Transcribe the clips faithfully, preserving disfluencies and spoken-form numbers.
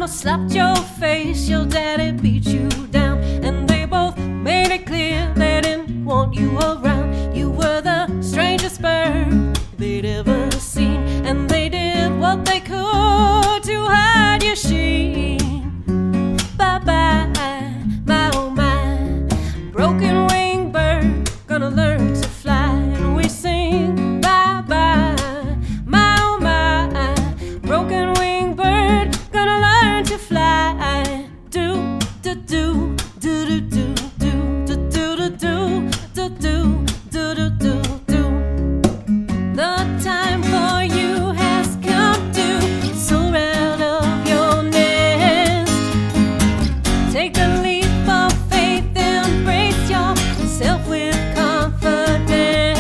slapped your face, your daddy beat you down, and they both made it clear they didn't want you around. You were the strangest bird they'd ever seen, and they did what they could to hide your sheen. Bye-bye, my oh my, broken wing bird, gonna learn to fly. And we sing bye-bye, my oh my, broken wing bird, gonna learn to fly. Do, do, do, do, do, do, do, do, do, do, do, do, do, do, do, do. The time for you has come to soar out of your nest. Take a leap of faith, embrace yourself with confidence.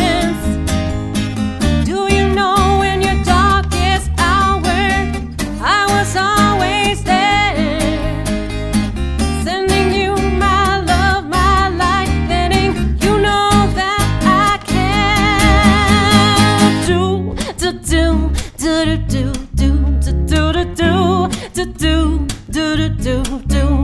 Do you know in your darkest hour I was always there, sending you my love, my light, letting you know that I care. Do, do, do, do, do, do, do, do, do, do, do, do, do, do, do.